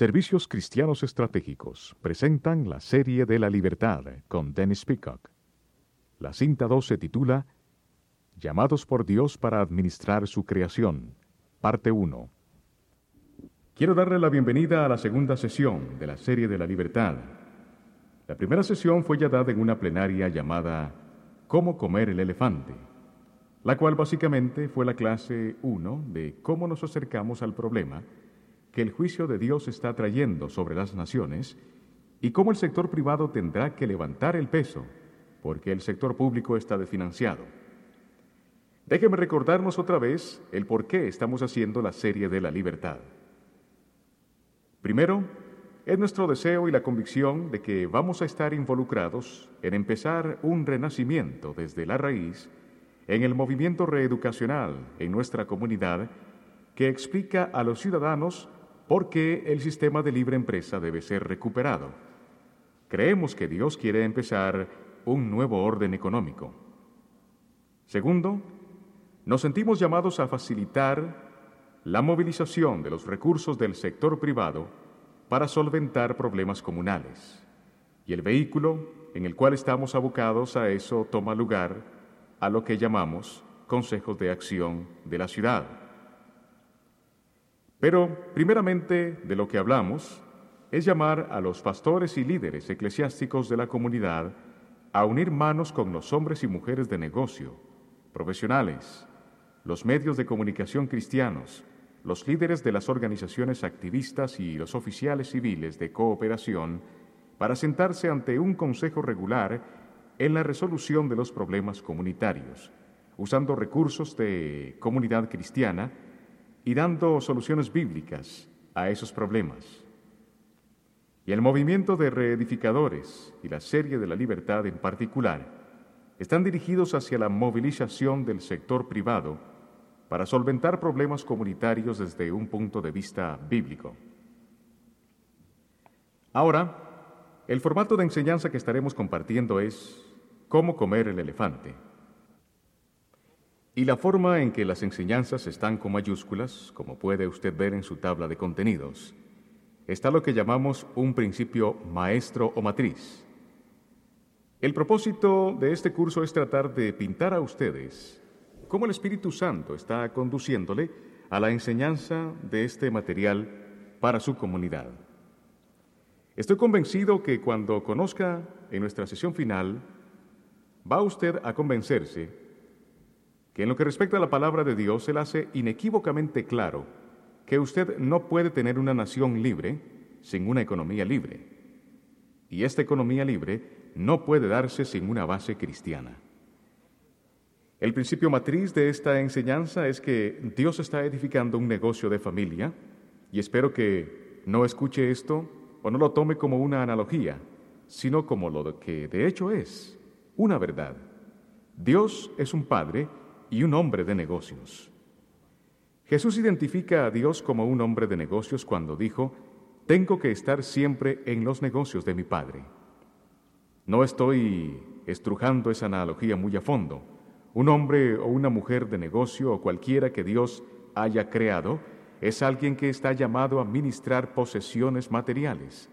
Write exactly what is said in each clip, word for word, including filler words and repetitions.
Servicios Cristianos Estratégicos presentan la serie de la libertad con Dennis Peacock. La cinta dos se titula Llamados por Dios para administrar su creación, parte uno. Quiero darle la bienvenida a la segunda sesión de la serie de la libertad. La primera sesión fue ya dada en una plenaria llamada ¿Cómo comer el elefante?, la cual básicamente fue la clase uno de cómo nos acercamos al problema que el juicio de Dios está trayendo sobre las naciones y cómo el sector privado tendrá que levantar el peso, porque el sector público está desfinanciado. Déjeme recordarnos otra vez el por qué estamos haciendo la serie de la libertad. Primero, es nuestro deseo y la convicción de que vamos a estar involucrados en empezar un renacimiento desde la raíz en el movimiento reeducacional en nuestra comunidad que explica a los ciudadanos por qué el sistema de libre empresa debe ser recuperado. Creemos que Dios quiere empezar un nuevo orden económico. Segundo, nos sentimos llamados a facilitar la movilización de los recursos del sector privado para solventar problemas comunales. Y el vehículo en el cual estamos abocados a eso toma lugar a lo que llamamos consejos de acción de la ciudad. Pero, primeramente, de lo que hablamos es llamar a los pastores y líderes eclesiásticos de la comunidad a unir manos con los hombres y mujeres de negocio, profesionales, los medios de comunicación cristianos, los líderes de las organizaciones activistas y los oficiales civiles de cooperación para sentarse ante un consejo regular en la resolución de los problemas comunitarios, usando recursos de comunidad cristiana y dando soluciones bíblicas a esos problemas. Y el movimiento de reedificadores y la serie de la libertad en particular están dirigidos hacia la movilización del sector privado para solventar problemas comunitarios desde un punto de vista bíblico. Ahora, el formato de enseñanza que estaremos compartiendo es ¿Cómo comer el elefante? Y la forma en que las enseñanzas están con mayúsculas, como puede usted ver en su tabla de contenidos, está lo que llamamos un principio maestro o matriz. El propósito de este curso es tratar de pintar a ustedes cómo el Espíritu Santo está conduciéndole a la enseñanza de este material para su comunidad. Estoy convencido que cuando conozca en nuestra sesión final, va usted a convencerse que en lo que respecta a la palabra de Dios, Él hace inequívocamente claro que usted no puede tener una nación libre sin una economía libre. Y esta economía libre no puede darse sin una base cristiana. El principio matriz de esta enseñanza es que Dios está edificando un negocio de familia, y espero que no escuche esto o no lo tome como una analogía, sino como lo que de hecho es, una verdad. Dios es un padre y un hombre de negocios. Jesús identifica a Dios como un hombre de negocios cuando dijo, tengo que estar siempre en los negocios de mi Padre. No estoy estrujando esa analogía muy a fondo. Un hombre o una mujer de negocio o cualquiera que Dios haya creado es alguien que está llamado a administrar posesiones materiales.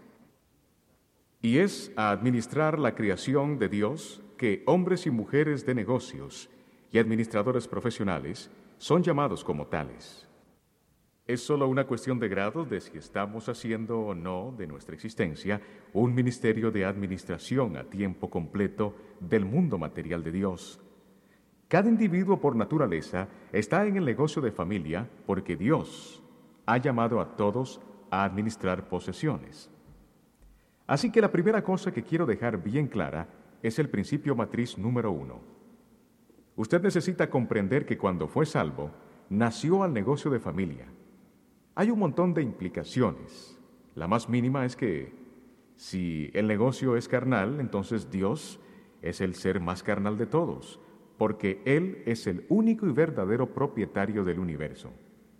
Y es a administrar la creación de Dios que hombres y mujeres de negocios y administradores profesionales son llamados como tales. Es solo una cuestión de grados de si estamos haciendo o no de nuestra existencia un ministerio de administración a tiempo completo del mundo material de Dios. Cada individuo por naturaleza está en el negocio de familia porque Dios ha llamado a todos a administrar posesiones. Así que la primera cosa que quiero dejar bien clara es el principio matriz número uno. Usted necesita comprender que cuando fue salvo, nació al negocio de familia. Hay un montón de implicaciones. La más mínima es que si el negocio es carnal, entonces Dios es el ser más carnal de todos, porque Él es el único y verdadero propietario del universo.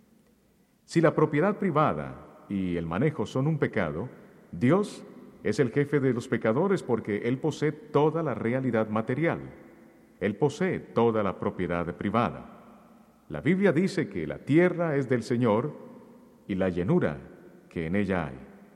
Si la propiedad privada y el manejo son un pecado, Dios es el jefe de los pecadores porque Él posee toda la realidad material. Él posee toda la propiedad privada. La Biblia dice que la tierra es del Señor y la llanura que en ella hay.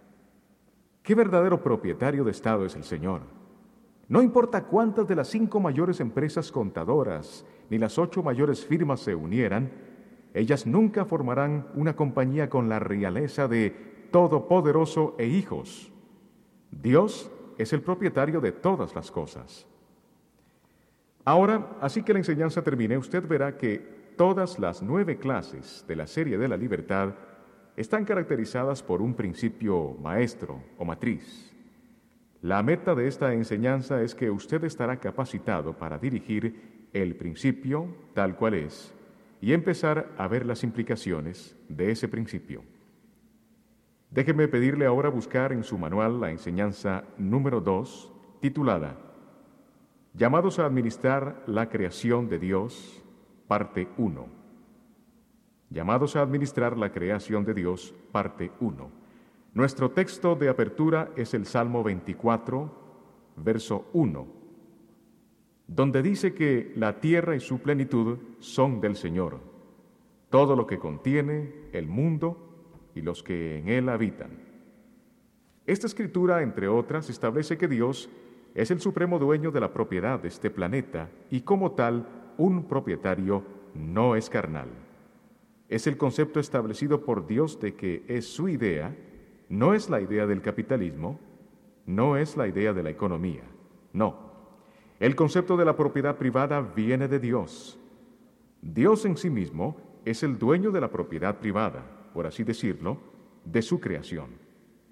¿Qué verdadero propietario de Estado es el Señor? No importa cuántas de las cinco mayores empresas contadoras ni las ocho mayores firmas se unieran, ellas nunca formarán una compañía con la realeza de Todopoderoso e hijos. Dios es el propietario de todas las cosas. Ahora, así que la enseñanza termine, usted verá que todas las nueve clases de la serie de la libertad están caracterizadas por un principio maestro o matriz. La meta de esta enseñanza es que usted estará capacitado para dirigir el principio tal cual es y empezar a ver las implicaciones de ese principio. Déjeme pedirle ahora buscar en su manual la enseñanza número dos, titulada Llamados a administrar la creación de Dios, parte uno. Llamados a administrar la creación de Dios, parte uno. Nuestro texto de apertura es el Salmo veinticuatro, verso uno, donde dice que la tierra y su plenitud son del Señor, todo lo que contiene el mundo y los que en él habitan. Esta escritura, entre otras, establece que Dios es el supremo dueño de la propiedad de este planeta y como tal, un propietario no es carnal. Es el concepto establecido por Dios de que es su idea, no es la idea del capitalismo, no es la idea de la economía, no. El concepto de la propiedad privada viene de Dios. Dios en sí mismo es el dueño de la propiedad privada, por así decirlo, de su creación.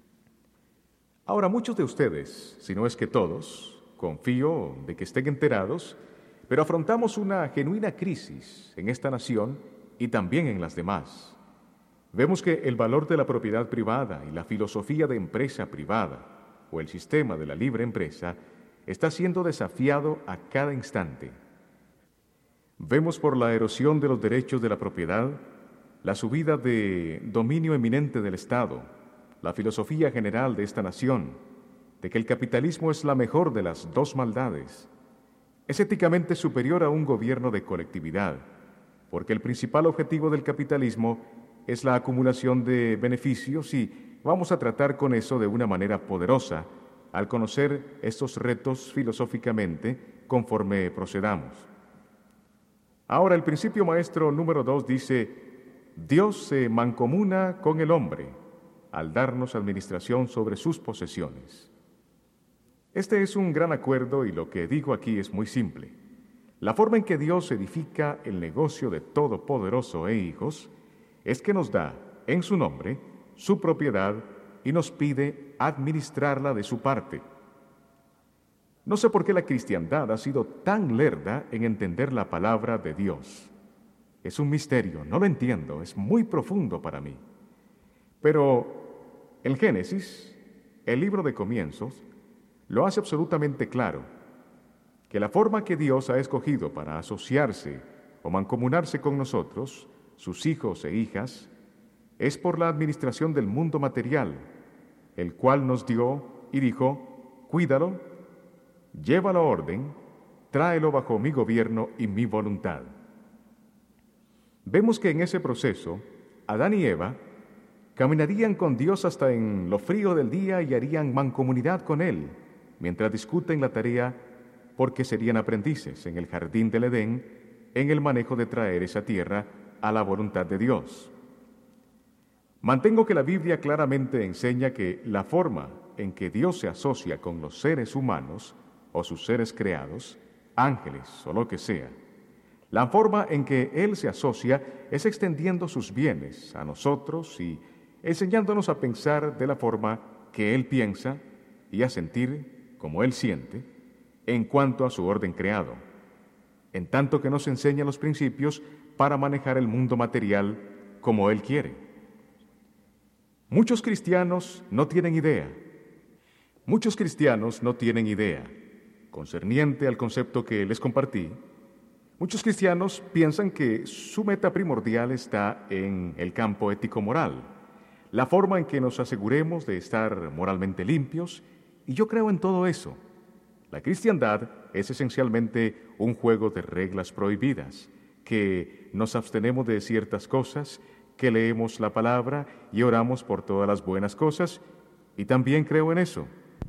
Ahora, muchos de ustedes, si no es que todos, confío de que estén enterados, pero afrontamos una genuina crisis en esta nación y también en las demás. Vemos que el valor de la propiedad privada y la filosofía de empresa privada, o el sistema de la libre empresa, está siendo desafiado a cada instante. Vemos por la erosión de los derechos de la propiedad, la subida de dominio eminente del Estado, la filosofía general de esta nación, de que el capitalismo es la mejor de las dos maldades. Es éticamente superior a un gobierno de colectividad, porque el principal objetivo del capitalismo es la acumulación de beneficios y vamos a tratar con eso de una manera poderosa al conocer estos retos filosóficamente conforme procedamos. Ahora, el principio maestro número dos dice: Dios se mancomuna con el hombre al darnos administración sobre sus posesiones. Este es un gran acuerdo y lo que digo aquí es muy simple. La forma en que Dios edifica el negocio de Todopoderoso e hijos es que nos da, en su nombre, su propiedad y nos pide administrarla de su parte. No sé por qué la cristiandad ha sido tan lerda en entender la palabra de Dios. Es un misterio, no lo entiendo, es muy profundo para mí. Pero el Génesis, el libro de comienzos, lo hace absolutamente claro, que la forma que Dios ha escogido para asociarse o mancomunarse con nosotros, sus hijos e hijas, es por la administración del mundo material, el cual nos dio y dijo: cuídalo, llévalo a orden, tráelo bajo mi gobierno y mi voluntad. Vemos que en ese proceso, Adán y Eva caminarían con Dios hasta en lo frío del día y harían mancomunidad con Él, mientras discuten la tarea porque serían aprendices en el jardín del Edén en el manejo de traer esa tierra a la voluntad de Dios. Mantengo que la Biblia claramente enseña que la forma en que Dios se asocia con los seres humanos o sus seres creados, ángeles o lo que sea, la forma en que Él se asocia es extendiendo sus bienes a nosotros y enseñándonos a pensar de la forma que Él piensa y a sentir como Él siente en cuanto a su orden creado, en tanto que nos enseña los principios para manejar el mundo material como Él quiere. Muchos cristianos no tienen idea. Muchos cristianos no tienen idea, concerniente al concepto que les compartí. Muchos cristianos piensan que su meta primordial está en el campo ético-moral, la forma en que nos aseguremos de estar moralmente limpios, y yo creo en todo eso. La cristiandad es esencialmente un juego de reglas prohibidas, que nos abstenemos de ciertas cosas, que leemos la palabra y oramos por todas las buenas cosas, Y también creo en eso.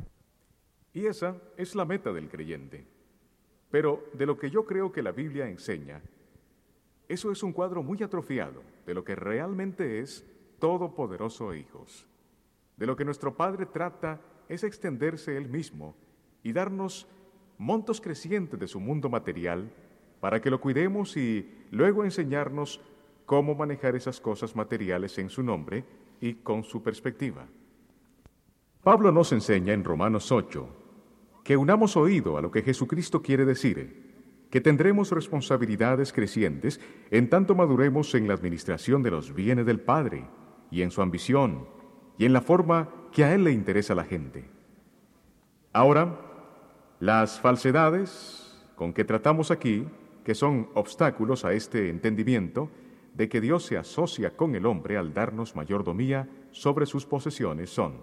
Y esa es la meta del creyente. Pero de lo que yo creo que la Biblia enseña, eso es un cuadro muy atrofiado de lo que realmente es todopoderoso, hijos. De lo que nuestro Padre trata es extenderse Él mismo y darnos montos crecientes de su mundo material para que lo cuidemos y luego enseñarnos cómo manejar esas cosas materiales en su nombre y con su perspectiva. Pablo nos enseña en Romanos ocho que unamos oído a lo que Jesucristo quiere decir, que tendremos responsabilidades crecientes en tanto maduremos en la administración de los bienes del Padre y en su ambición y en la forma que a Él le interesa a la gente. Ahora, las falsedades con que tratamos aquí, que son obstáculos a este entendimiento de que Dios se asocia con el hombre al darnos mayordomía sobre sus posesiones, son: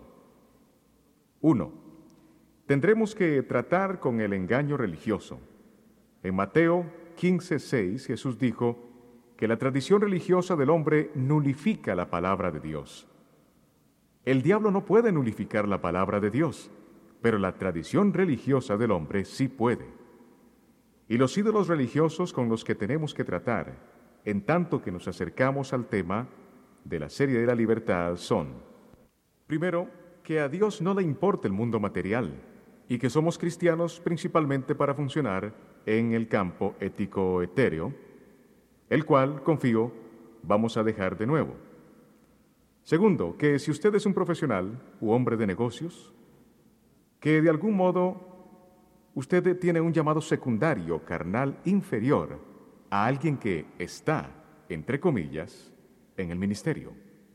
uno, tendremos que tratar con el engaño religioso. En Mateo quince seis, Jesús dijo que la tradición religiosa del hombre nulifica la palabra de Dios. El diablo no puede nulificar la palabra de Dios, pero la tradición religiosa del hombre sí puede. Y los ídolos religiosos con los que tenemos que tratar, en tanto que nos acercamos al tema de la serie de la libertad, son: primero, que a Dios no le importa el mundo material y que somos cristianos principalmente para funcionar en el campo ético etéreo, el cual, confío, vamos a dejar de nuevo. Segundo, que si usted es un profesional u hombre de negocios, que de algún modo usted tiene un llamado secundario, carnal, inferior a alguien que está, entre comillas, en el ministerio.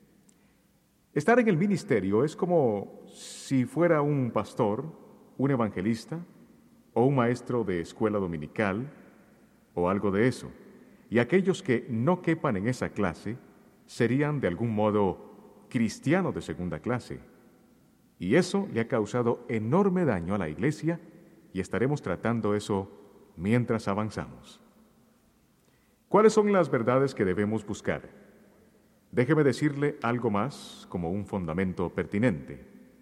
Estar en el ministerio es como si fuera un pastor, un evangelista o un maestro de escuela dominical o algo de eso. Y aquellos que no quepan en esa clase serían de algún modo cristianos de segunda clase. Y eso le ha causado enorme daño a la iglesia y estaremos tratando eso mientras avanzamos. ¿Cuáles son las verdades que debemos buscar? Déjeme decirle algo más como un fundamento pertinente.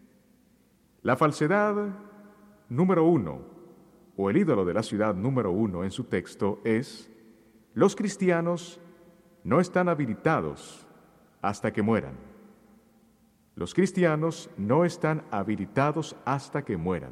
La falsedad número uno, o el ídolo de la ciudad número uno en su texto es: los cristianos no están habilitados hasta que mueran. Los cristianos no están habilitados hasta que mueran.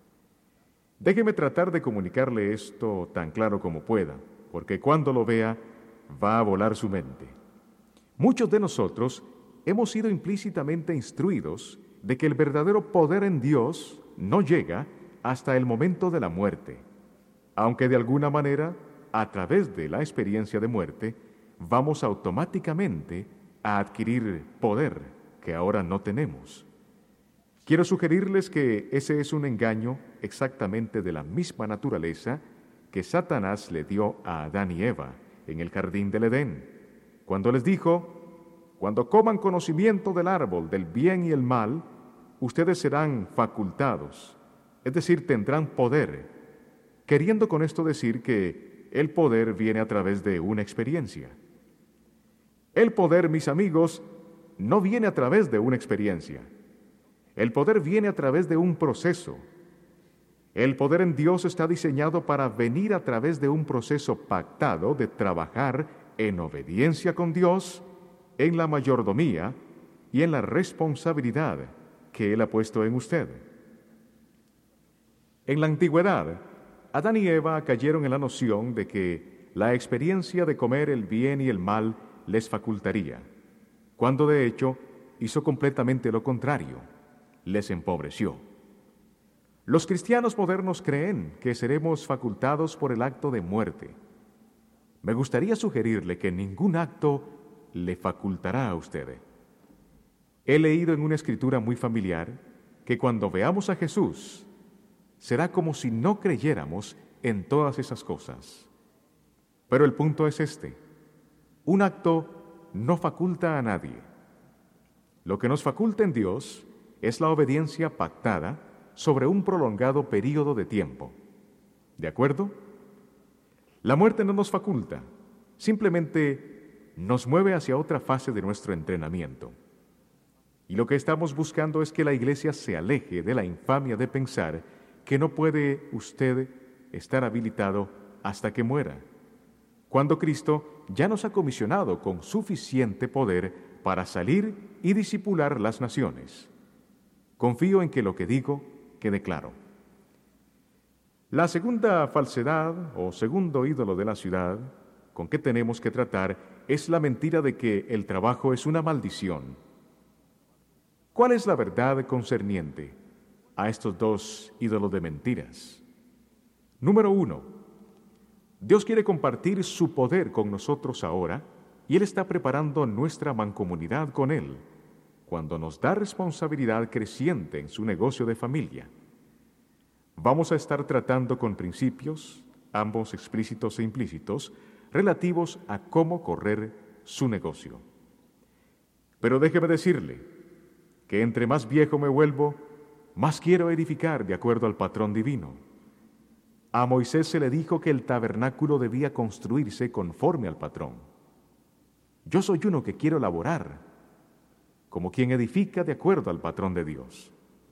Déjeme tratar de comunicarle esto tan claro como pueda, porque cuando lo vea va a volar su mente. Muchos de nosotros hemos sido implícitamente instruidos de que el verdadero poder en Dios no llega hasta el momento de la muerte, aunque de alguna manera, a través de la experiencia de muerte, vamos automáticamente a adquirir poder que ahora no tenemos. Quiero sugerirles que ese es un engaño exactamente de la misma naturaleza que Satanás le dio a Adán y Eva en el jardín del Edén, cuando les dijo: cuando coman conocimiento del árbol del bien y el mal, ustedes serán facultados, es decir, tendrán poder, queriendo con esto decir que el poder viene a través de una experiencia. El poder, mis amigos, no viene a través de una experiencia. El poder viene a través de un proceso. El poder en Dios está diseñado para venir a través de un proceso pactado de trabajar en obediencia con Dios, en la mayordomía y en la responsabilidad que Él ha puesto en usted. En la antigüedad, Adán y Eva cayeron en la noción de que la experiencia de comer el bien y el mal les facultaría, cuando de hecho hizo completamente lo contrario, les empobreció. Los cristianos modernos creen que seremos facultados por el acto de muerte. Me gustaría sugerirle que ningún acto le facultará a usted. He leído en una escritura muy familiar que cuando veamos a Jesús, será como si no creyéramos en todas esas cosas. Pero el punto es este: un acto no faculta a nadie. Lo que nos faculta en Dios es la obediencia pactada sobre un prolongado período de tiempo. ¿De acuerdo? La muerte no nos faculta, simplemente nos mueve hacia otra fase de nuestro entrenamiento. Y lo que estamos buscando es que la iglesia se aleje de la infamia de pensar que no puede usted estar habilitado hasta que muera, cuando Cristo ya nos ha comisionado con suficiente poder para salir y discipular las naciones. Confío en que lo que digo quede claro. La segunda falsedad o segundo ídolo de la ciudad con que tenemos que tratar es la mentira de que el trabajo es una maldición. ¿Cuál es la verdad concerniente a estos dos ídolos de mentiras? Número uno, Dios quiere compartir su poder con nosotros ahora y Él está preparando nuestra mancomunidad con Él cuando nos da responsabilidad creciente en su negocio de familia. Vamos a estar tratando con principios, ambos explícitos e implícitos, relativos a cómo correr su negocio. Pero déjeme decirle que entre más viejo me vuelvo, más quiero edificar de acuerdo al patrón divino. A Moisés se le dijo que el tabernáculo debía construirse conforme al patrón. Yo soy uno que quiero laborar, como quien edifica de acuerdo al patrón de Dios.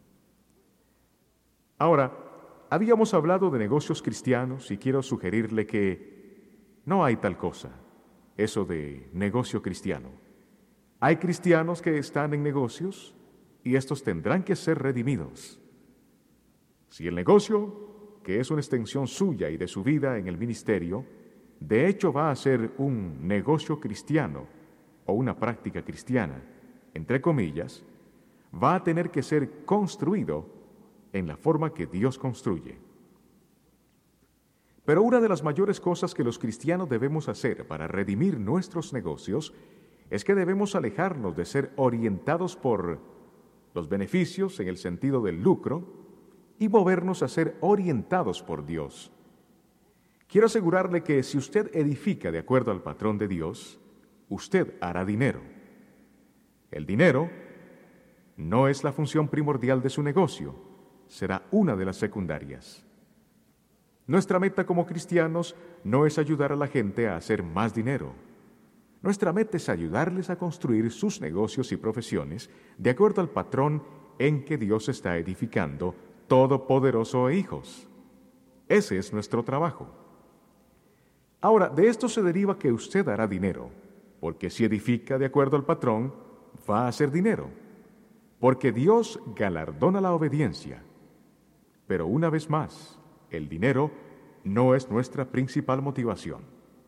Ahora, habíamos hablado de negocios cristianos y quiero sugerirle que no hay tal cosa, eso de negocio cristiano. Hay cristianos que están en negocios y estos tendrán que ser redimidos. Si el negocio, que es una extensión suya y de su vida en el ministerio, de hecho va a ser un negocio cristiano o una práctica cristiana, entre comillas, va a tener que ser construido en la forma que Dios construye. Pero una de las mayores cosas que los cristianos debemos hacer para redimir nuestros negocios es que debemos alejarnos de ser orientados por los beneficios en el sentido del lucro y movernos a ser orientados por Dios. Quiero asegurarle que si usted edifica de acuerdo al patrón de Dios, usted hará dinero. El dinero no es la función primordial de su negocio, será una de las secundarias. Nuestra meta como cristianos no es ayudar a la gente a hacer más dinero. Nuestra meta es ayudarles a construir sus negocios y profesiones de acuerdo al patrón en que Dios está edificando todopoderoso e hijos. Ese es nuestro trabajo. Ahora, de esto se deriva que usted hará dinero, porque si edifica de acuerdo al patrón, va a hacer dinero, porque Dios galardona la obediencia. Pero una vez más, el dinero no es nuestra principal motivación.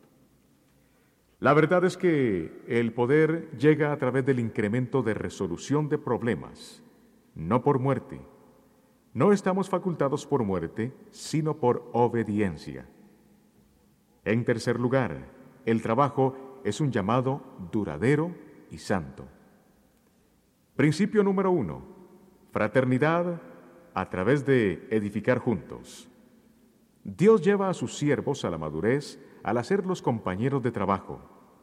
La verdad es que el poder llega a través del incremento de resolución de problemas, no por muerte. No estamos facultados por muerte, sino por obediencia. En tercer lugar, el trabajo es un llamado duradero y santo. Principio número uno, fraternidad a través de edificar juntos. Dios lleva a sus siervos a la madurez al hacerlos compañeros de trabajo.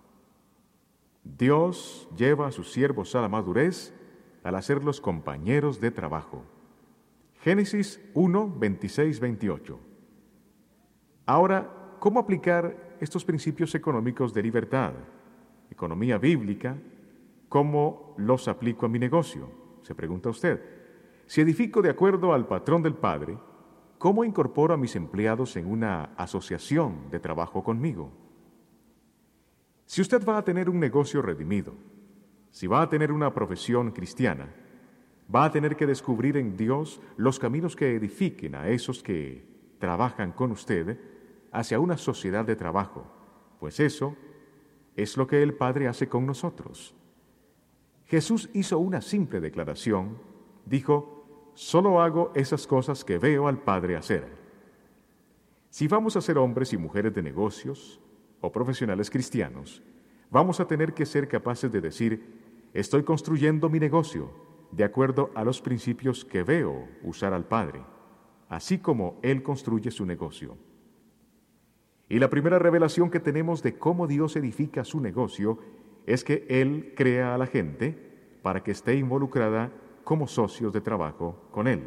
Dios lleva a sus siervos a la madurez al hacerlos compañeros de trabajo. Génesis uno, veintiséis, veintiocho. Ahora, ¿cómo aplicar estos principios económicos de libertad, economía bíblica? ¿Cómo los aplico a mi negocio? Se pregunta usted. Si edifico de acuerdo al patrón del Padre, ¿cómo incorporo a mis empleados en una asociación de trabajo conmigo? Si usted va a tener un negocio redimido, si va a tener una profesión cristiana, va a tener que descubrir en Dios los caminos que edifiquen a esos que trabajan con usted hacia una sociedad de trabajo, pues eso es lo que el Padre hace con nosotros. Jesús hizo una simple declaración, dijo, solo hago esas cosas que veo al Padre hacer. Si vamos a ser hombres y mujeres de negocios o profesionales cristianos, vamos a tener que ser capaces de decir, estoy construyendo mi negocio de acuerdo a los principios que veo usar al Padre, así como Él construye su negocio. Y la primera revelación que tenemos de cómo Dios edifica su negocio es que Él crea a la gente para que esté involucrada como socios de trabajo con Él.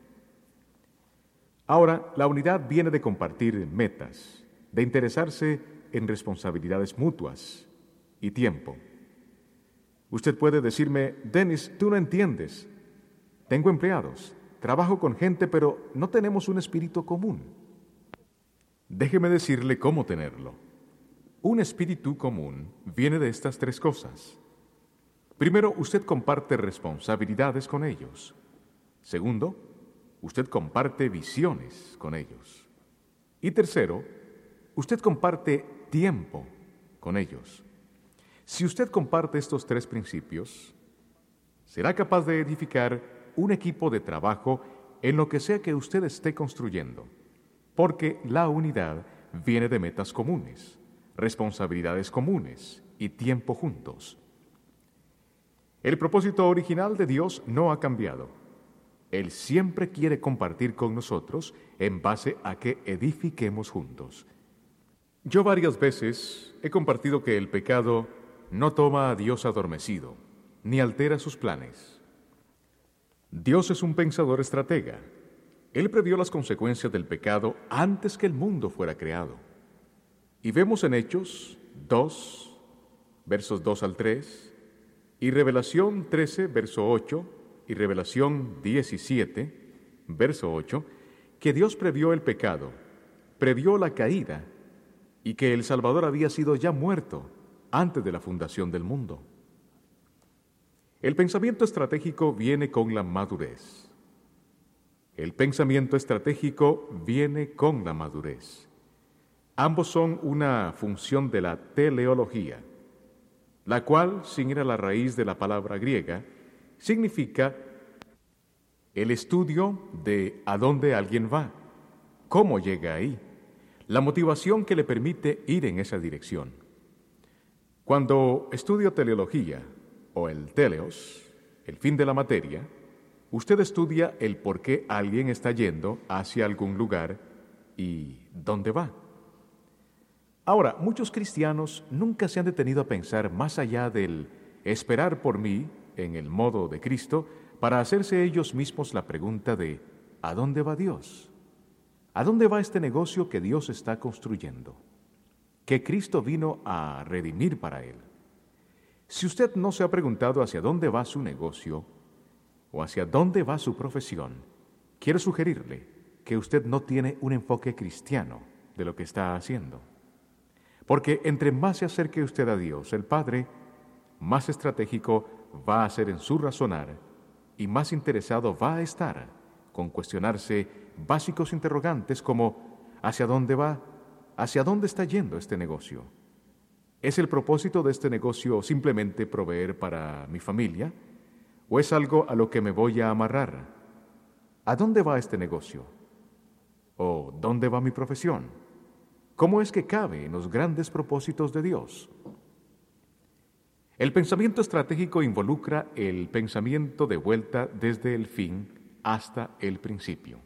Ahora, la unidad viene de compartir metas, de interesarse en responsabilidades mutuas y tiempo. Usted puede decirme: Dennis, tú no entiendes. Tengo empleados, trabajo con gente, pero no tenemos un espíritu común. Déjeme decirle cómo tenerlo. Un espíritu común viene de estas tres cosas. Primero, usted comparte responsabilidades con ellos. Segundo, usted comparte visiones con ellos. Y tercero, usted comparte tiempo con ellos. Si usted comparte estos tres principios, será capaz de edificar un equipo de trabajo en lo que sea que usted esté construyendo, porque la unidad viene de metas comunes, responsabilidades comunes y tiempo juntos. El propósito original de Dios no ha cambiado. Él siempre quiere compartir con nosotros en base a que edifiquemos juntos. Yo varias veces he compartido que el pecado no toma a Dios adormecido, ni altera sus planes. Dios es un pensador estratega. Él previó las consecuencias del pecado antes que el mundo fuera creado. Y vemos en Hechos dos, versos dos al tres, y Revelación trece, verso ocho, y Revelación diecisiete, verso ocho, que Dios previó el pecado, previó la caída, y que el Salvador había sido ya muerto antes de la fundación del mundo. El pensamiento estratégico viene con la madurez. El pensamiento estratégico viene con la madurez. Ambos son una función de la teleología, la cual, sin ir a la raíz de la palabra griega, significa el estudio de a dónde alguien va, cómo llega ahí, la motivación que le permite ir en esa dirección. Cuando estudio teleología, o el teleos, el fin de la materia, usted estudia el por qué alguien está yendo hacia algún lugar y dónde va. Ahora, muchos cristianos nunca se han detenido a pensar más allá del esperar por mí en el modo de Cristo para hacerse ellos mismos la pregunta de ¿a dónde va Dios? ¿A dónde va este negocio que Dios está construyendo? Que Cristo vino a redimir para él. Si usted no se ha preguntado hacia dónde va su negocio o hacia dónde va su profesión, quiero sugerirle que usted no tiene un enfoque cristiano de lo que está haciendo. Porque entre más se acerque usted a Dios, el Padre, más estratégico va a ser en su razonar y más interesado va a estar con cuestionarse básicos interrogantes como ¿hacia dónde va? ¿Hacia dónde está yendo este negocio? ¿Es el propósito de este negocio simplemente proveer para mi familia? ¿O es algo a lo que me voy a amarrar? ¿A dónde va este negocio? ¿O dónde va mi profesión? ¿Cómo es que cabe en los grandes propósitos de Dios? El pensamiento estratégico involucra el pensamiento de vuelta desde el fin hasta el principio.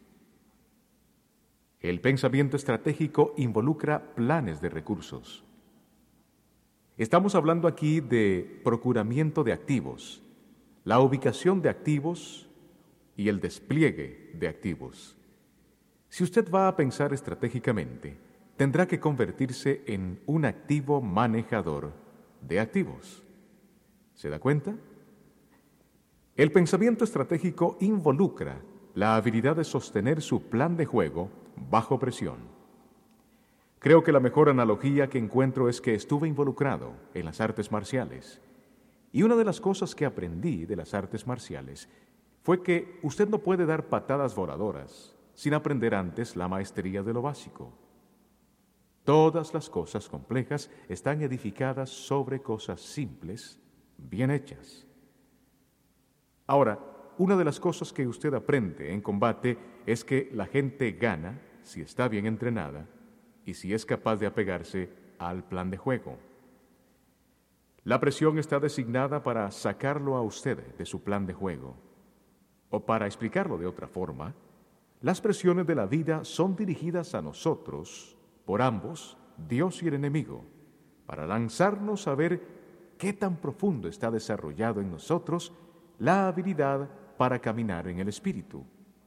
El pensamiento estratégico involucra planes de recursos. Estamos hablando aquí de procuramiento de activos, la ubicación de activos y el despliegue de activos. Si usted va a pensar estratégicamente, tendrá que convertirse en un activo manejador de activos. ¿Se da cuenta? El pensamiento estratégico involucra la habilidad de sostener su plan de juego bajo presión. Creo que la mejor analogía que encuentro es que estuve involucrado en las artes marciales. Y una de las cosas que aprendí de las artes marciales fue que usted no puede dar patadas voladoras sin aprender antes la maestría de lo básico. Todas las cosas complejas están edificadas sobre cosas simples, bien hechas. Ahora, una de las cosas que usted aprende en combate es que la gente gana si está bien entrenada y si es capaz de apegarse al plan de juego. La presión está designada para sacarlo a usted de su plan de juego. O para explicarlo de otra forma, las presiones de la vida son dirigidas a nosotros, por ambos, Dios y el enemigo, para lanzarnos a ver qué tan profundo está desarrollado en nosotros la habilidad para caminar en el Espíritu.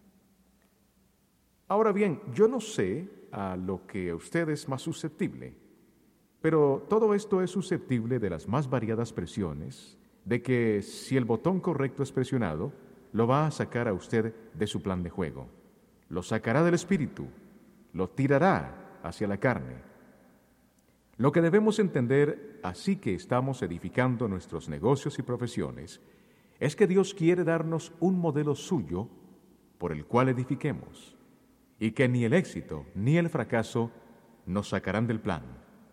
Ahora bien, yo no sé a lo que usted es más susceptible, pero todo esto es susceptible de las más variadas presiones de que si el botón correcto es presionado, lo va a sacar a usted de su plan de juego. Lo sacará del espíritu, lo tirará hacia la carne. Lo que debemos entender, así que estamos edificando nuestros negocios y profesiones, es que Dios quiere darnos un modelo suyo por el cual edifiquemos, y que ni el éxito ni el fracaso nos sacarán del plan.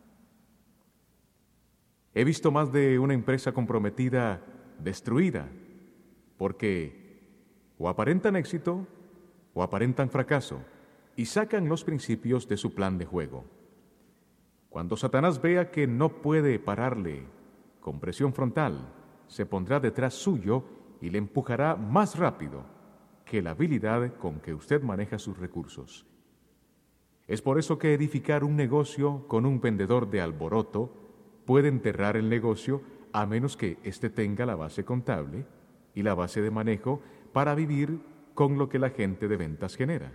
He visto más de una empresa comprometida destruida, porque o aparentan éxito o aparentan fracaso, y sacan los principios de su plan de juego. Cuando Satanás vea que no puede pararle con presión frontal, se pondrá detrás suyo y le empujará más rápido que la habilidad con que usted maneja sus recursos. Es por eso que edificar un negocio con un vendedor de alboroto puede enterrar el negocio, a menos que éste tenga la base contable y la base de manejo para vivir con lo que la gente de ventas genera.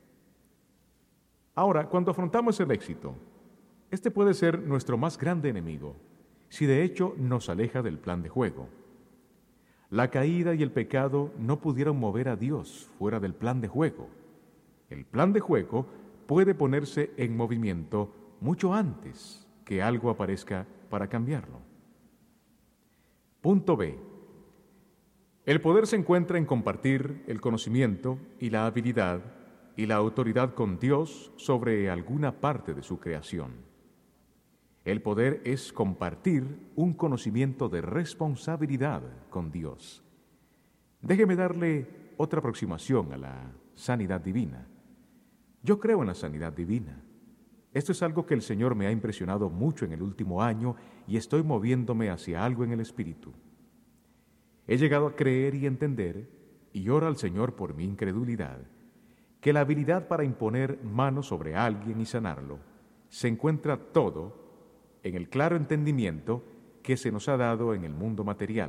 Ahora, cuando afrontamos el éxito, este puede ser nuestro más grande enemigo, si de hecho nos aleja del plan de juego. La caída y el pecado no pudieron mover a Dios fuera del plan de juego. El plan de juego puede ponerse en movimiento mucho antes que algo aparezca para cambiarlo. Punto B. El poder se encuentra en compartir el conocimiento y la habilidad y la autoridad con Dios sobre alguna parte de su creación. El poder es compartir un conocimiento de responsabilidad con Dios. Déjeme darle otra aproximación a la sanidad divina. Yo creo en la sanidad divina. Esto es algo que el Señor me ha impresionado mucho en el último año y estoy moviéndome hacia algo en el Espíritu. He llegado a creer y entender, y oro al Señor por mi incredulidad, que la habilidad para imponer manos sobre alguien y sanarlo se encuentra todo en el claro entendimiento que se nos ha dado en el mundo material.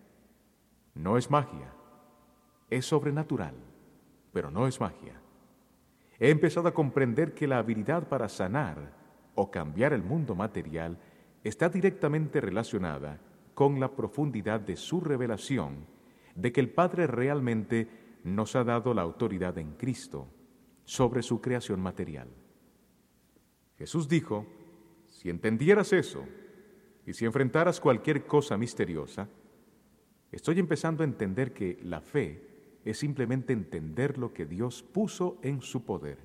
No es magia, es sobrenatural, pero no es magia. He empezado a comprender que la habilidad para sanar o cambiar el mundo material está directamente relacionada con la profundidad de su revelación de que el Padre realmente nos ha dado la autoridad en Cristo sobre su creación material. Jesús dijo: si entendieras eso y si enfrentaras cualquier cosa misteriosa, estoy empezando a entender que la fe es simplemente entender lo que Dios puso en su poder.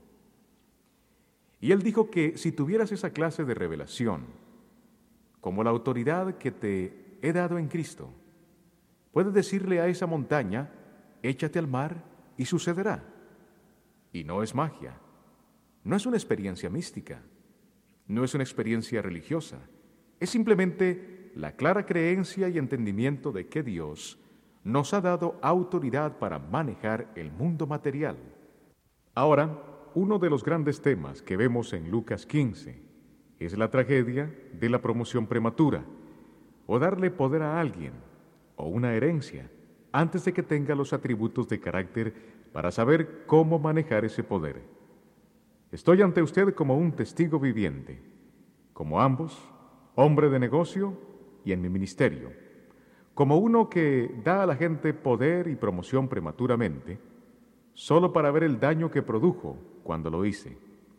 Y Él dijo que si tuvieras esa clase de revelación, como la autoridad que te he dado en Cristo, puedes decirle a esa montaña: échate al mar, y sucederá. Y no es magia, no es una experiencia mística, no es una experiencia religiosa, es simplemente la clara creencia y entendimiento de que Dios nos ha dado autoridad para manejar el mundo material. Ahora, uno de los grandes temas que vemos en Lucas quince es la tragedia de la promoción prematura, o darle poder a alguien, o una herencia, antes de que tenga los atributos de carácter para saber cómo manejar ese poder. Estoy ante usted como un testigo viviente, como ambos, hombre de negocio y en mi ministerio, como uno que da a la gente poder y promoción prematuramente, solo para ver el daño que produjo cuando lo hice.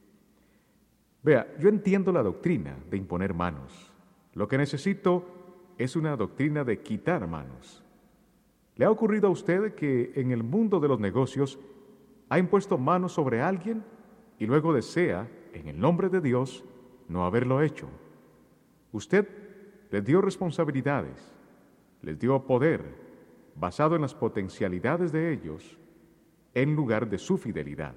Vea, yo entiendo la doctrina de imponer manos. Lo que necesito es una doctrina de quitar manos. ¿Le ha ocurrido a usted que en el mundo de los negocios ha impuesto manos sobre alguien y luego desea, en el nombre de Dios, no haberlo hecho? Usted les dio responsabilidades, les dio poder, basado en las potencialidades de ellos, en lugar de su fidelidad.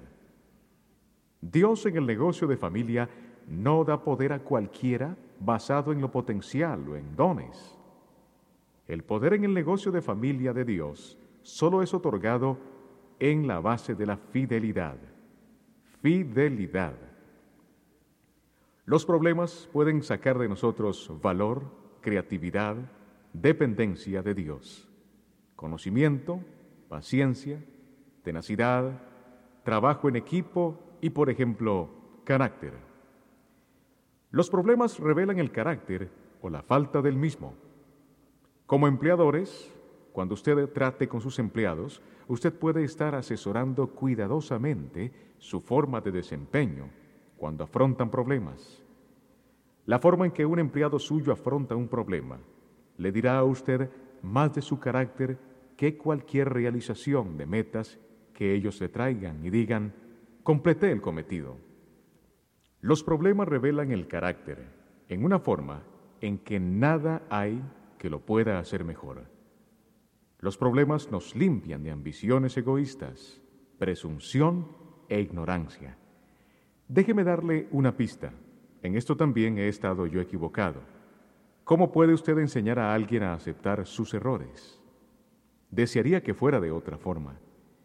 Dios en el negocio de familia no da poder a cualquiera basado en lo potencial o en dones. El poder en el negocio de familia de Dios solo es otorgado en la base de la fidelidad. Fidelidad. Los problemas pueden sacar de nosotros valor, creatividad, dependencia de Dios, conocimiento, paciencia, tenacidad, trabajo en equipo y, por ejemplo, carácter. Los problemas revelan el carácter o la falta del mismo. Como empleadores, cuando usted trate con sus empleados, usted puede estar asesorando cuidadosamente su forma de desempeño cuando afrontan problemas. La forma en que un empleado suyo afronta un problema le dirá a usted más de su carácter que cualquier realización de metas que ellos le traigan y digan, completé el cometido. Los problemas revelan el carácter en una forma en que nada hay que lo pueda hacer mejor. Los problemas nos limpian de ambiciones egoístas, presunción e ignorancia. Déjeme darle una pista. En esto también he estado yo equivocado. ¿Cómo puede usted enseñar a alguien a aceptar sus errores? Desearía que fuera de otra forma.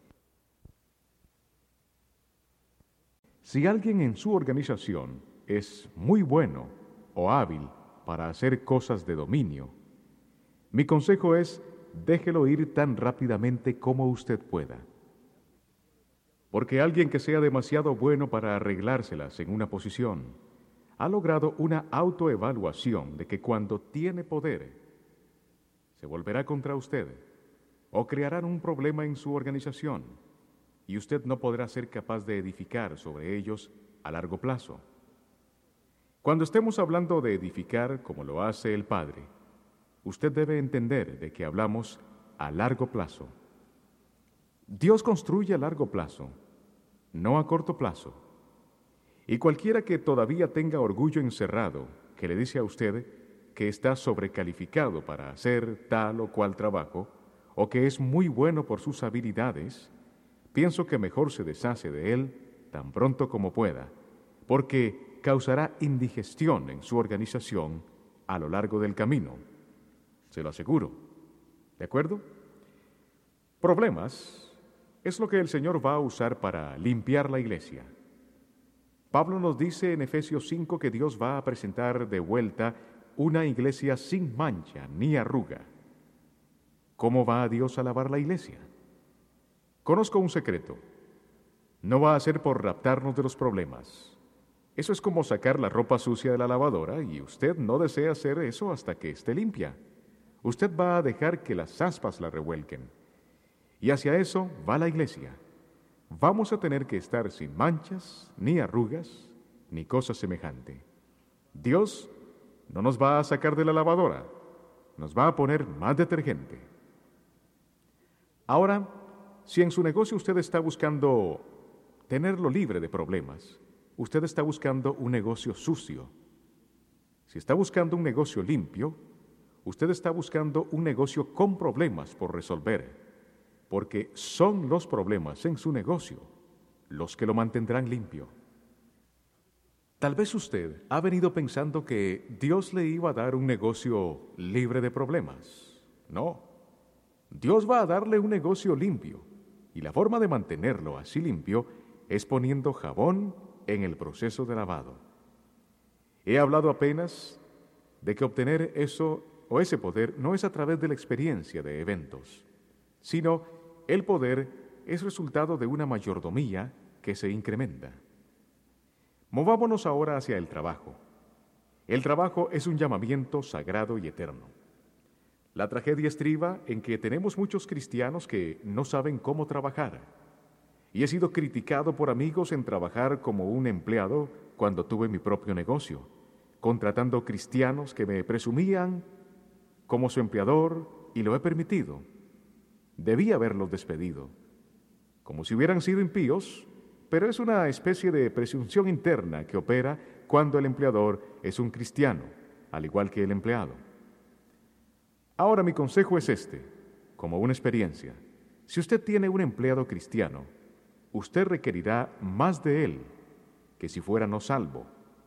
Si alguien en su organización es muy bueno o hábil para hacer cosas de dominio, mi consejo es déjelo ir tan rápidamente como usted pueda. Porque alguien que sea demasiado bueno para arreglárselas en una posición, ha logrado una autoevaluación de que cuando tiene poder, se volverá contra usted o crearán un problema en su organización y usted no podrá ser capaz de edificar sobre ellos a largo plazo. Cuando estemos hablando de edificar como lo hace el Padre, usted debe entender de que hablamos a largo plazo. Dios construye a largo plazo, no a corto plazo. Y cualquiera que todavía tenga orgullo encerrado, que le dice a usted que está sobrecalificado para hacer tal o cual trabajo, o que es muy bueno por sus habilidades, pienso que mejor se deshace de él tan pronto como pueda, porque causará indigestión en su organización a lo largo del camino. Se lo aseguro. ¿De acuerdo? Problemas es lo que el Señor va a usar para limpiar la iglesia. Pablo nos dice en Efesios cinco que Dios va a presentar de vuelta una iglesia sin mancha ni arruga. ¿Cómo va a Dios a lavar la iglesia? Conozco un secreto. No va a ser por raptarnos de los problemas. Eso es como sacar la ropa sucia de la lavadora y usted no desea hacer eso hasta que esté limpia. Usted va a dejar que las aspas la revuelquen. Y hacia eso va la iglesia. Vamos a tener que estar sin manchas, ni arrugas, ni cosa semejante. Dios no nos va a sacar de la lavadora, nos va a poner más detergente. Ahora, si en su negocio usted está buscando tenerlo libre de problemas, usted está buscando un negocio sucio. Si está buscando un negocio limpio, usted está buscando un negocio con problemas por resolver, porque son los problemas en su negocio los que lo mantendrán limpio. Tal vez usted ha venido pensando que Dios le iba a dar un negocio libre de problemas. No, Dios va a darle un negocio limpio, y la forma de mantenerlo así limpio es poniendo jabón en el proceso de lavado. He hablado apenas de que obtener eso o ese poder no es a través de la experiencia de eventos, sino el poder es resultado de una mayordomía que se incrementa. Movámonos ahora hacia el trabajo. El trabajo es un llamamiento sagrado y eterno. La tragedia estriba en que tenemos muchos cristianos que no saben cómo trabajar. Y he sido criticado por amigos en trabajar como un empleado cuando tuve mi propio negocio, contratando cristianos que me presumían como su empleador y lo he permitido. Debí haberlos despedido, como si hubieran sido impíos, pero es una especie de presunción interna que opera cuando el empleador es un cristiano, al igual que el empleado. Ahora mi consejo es este, como una experiencia. Si usted tiene un empleado cristiano, usted requerirá más de él que si fuera no salvo.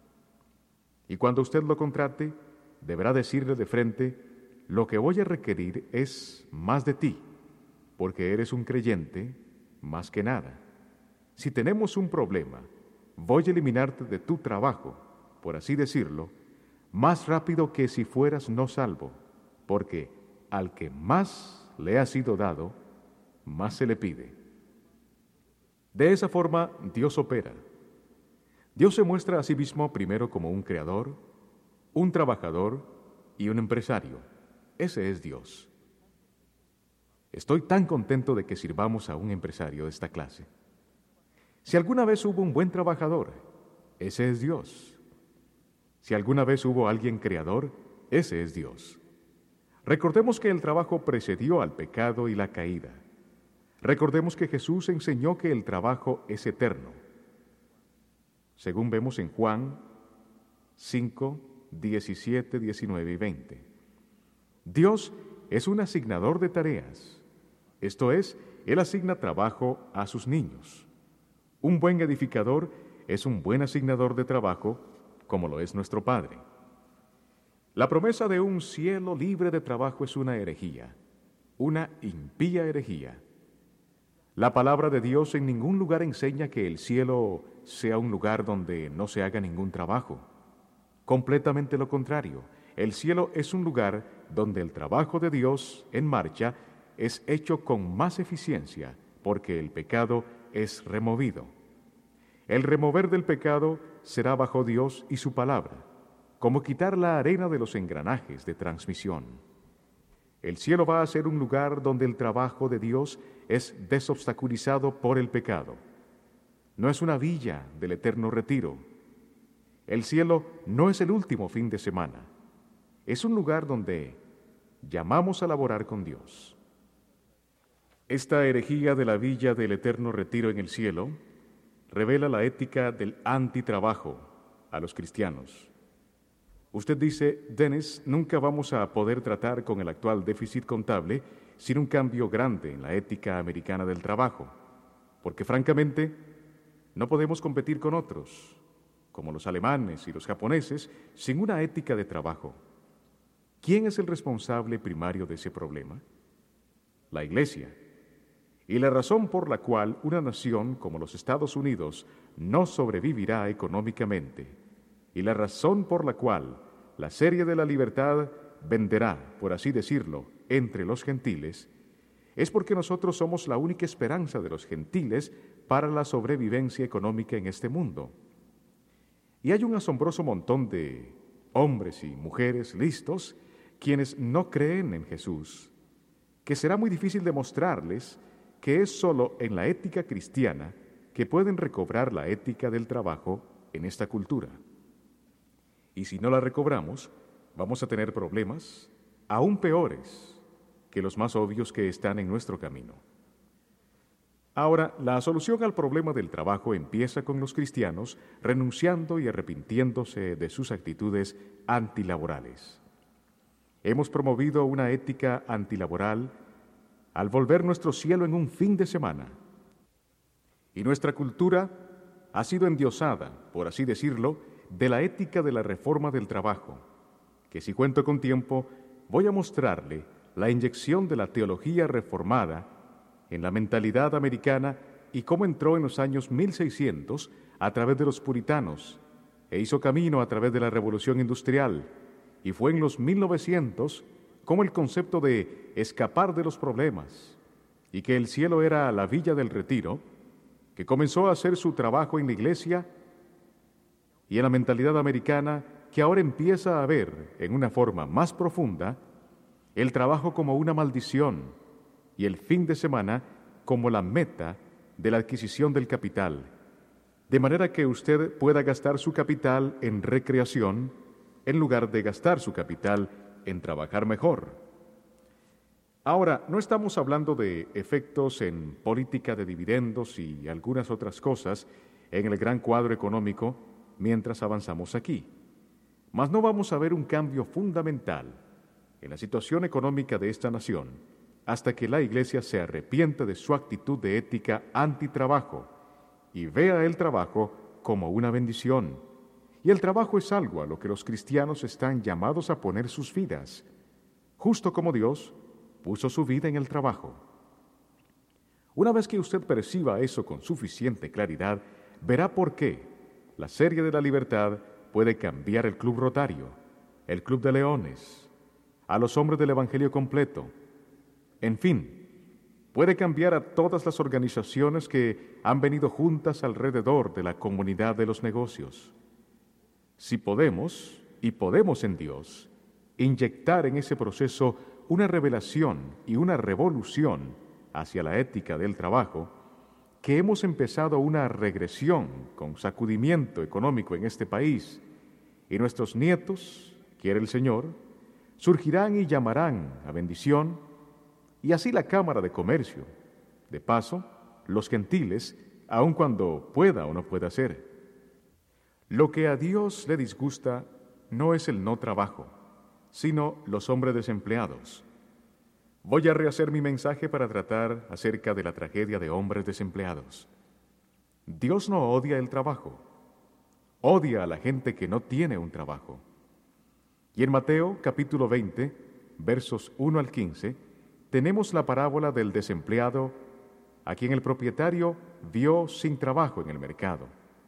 Y cuando usted lo contrate, deberá decirle de frente, lo que voy a requerir es más de ti, porque eres un creyente más que nada. Si tenemos un problema, voy a eliminarte de tu trabajo, por así decirlo, más rápido que si fueras no salvo, porque al que más le ha sido dado, más se le pide. De esa forma, Dios opera. Dios se muestra a sí mismo primero como un creador, un trabajador y un empresario. ese es Dios. Estoy tan contento de que sirvamos a un empresario de esta clase. Si alguna vez hubo un buen trabajador, ese es Dios. Si alguna vez hubo alguien creador, ese es Dios. Recordemos que el trabajo precedió al pecado y la caída. Recordemos que Jesús enseñó que el trabajo es eterno. Según vemos en Juan cinco, diecisiete, diecinueve y veinte. Dios es un asignador de tareas. Esto es, Él asigna trabajo a sus niños. Un buen edificador es un buen asignador de trabajo, como lo es nuestro Padre. La promesa de un cielo libre de trabajo es una herejía, una impía herejía. La palabra de Dios en ningún lugar enseña que el cielo sea un lugar donde no se haga ningún trabajo. Completamente lo contrario, el cielo es un lugar donde el trabajo de Dios en marcha es hecho con más eficiencia, porque el pecado es removido. El remover del pecado será bajo Dios y su palabra, como quitar la arena de los engranajes de transmisión. El cielo va a ser un lugar donde el trabajo de Dios es desobstaculizado por el pecado. No es una villa del eterno retiro. El cielo no es el último fin de semana. Es un lugar donde llamamos a laborar con Dios. Esta herejía de la villa del eterno retiro en el cielo revela la ética del antitrabajo a los cristianos. Usted dice, Dennis, nunca vamos a poder tratar con el actual déficit contable sin un cambio grande en la ética americana del trabajo, porque francamente no podemos competir con otros, como los alemanes y los japoneses, sin una ética de trabajo. ¿Quién es el responsable primario de ese problema? La Iglesia. Y la razón por la cual una nación como los Estados Unidos no sobrevivirá económicamente, y la razón por la cual la serie de la libertad venderá, por así decirlo, entre los gentiles, es porque nosotros somos la única esperanza de los gentiles para la sobrevivencia económica en este mundo. Y hay un asombroso montón de hombres y mujeres listos quienes no creen en Jesús, que será muy difícil demostrarles que es solo en la ética cristiana que pueden recobrar la ética del trabajo en esta cultura. Y si no la recobramos, vamos a tener problemas aún peores que los más obvios que están en nuestro camino. Ahora, la solución al problema del trabajo empieza con los cristianos renunciando y arrepintiéndose de sus actitudes antilaborales. Hemos promovido una ética antilaboral al volver nuestro cielo en un fin de semana. Y nuestra cultura ha sido endiosada, por así decirlo, de la ética de la reforma del trabajo, que si cuento con tiempo, voy a mostrarle la inyección de la teología reformada en la mentalidad americana y cómo entró en los años mil seiscientos a través de los puritanos e hizo camino a través de la Revolución Industrial, y fue en los mil novecientos como el concepto de escapar de los problemas y que el cielo era la villa del retiro, que comenzó a hacer su trabajo en la iglesia y en la mentalidad americana que ahora empieza a ver en una forma más profunda el trabajo como una maldición y el fin de semana como la meta de la adquisición del capital, de manera que usted pueda gastar su capital en recreación en lugar de gastar su capital en trabajar mejor. Ahora, no estamos hablando de efectos en política de dividendos y algunas otras cosas en el gran cuadro económico mientras avanzamos aquí. Mas no vamos a ver un cambio fundamental en la situación económica de esta nación hasta que la Iglesia se arrepienta de su actitud de ética antitrabajo y vea el trabajo como una bendición. Y el trabajo es algo a lo que los cristianos están llamados a poner sus vidas, justo como Dios puso su vida en el trabajo. Una vez que usted perciba eso con suficiente claridad, verá por qué la serie de la libertad puede cambiar el Club Rotario, el Club de Leones, a los hombres del Evangelio completo. En fin, puede cambiar a todas las organizaciones que han venido juntas alrededor de la comunidad de los negocios. Si podemos, y podemos en Dios, inyectar en ese proceso una revelación y una revolución hacia la ética del trabajo, que hemos empezado una regresión con sacudimiento económico en este país, y nuestros nietos, quiere el Señor, surgirán y llamarán a bendición, y así la Cámara de Comercio. De paso, los gentiles, aun cuando pueda o no pueda ser. Lo que a Dios le disgusta no es el no trabajo, sino los hombres desempleados. Voy a rehacer mi mensaje para tratar acerca de la tragedia de hombres desempleados. Dios no odia el trabajo, odia a la gente que no tiene un trabajo. Y en Mateo capítulo veinte, versos uno al quince, tenemos la parábola del desempleado a quien el propietario vio sin trabajo en el mercado.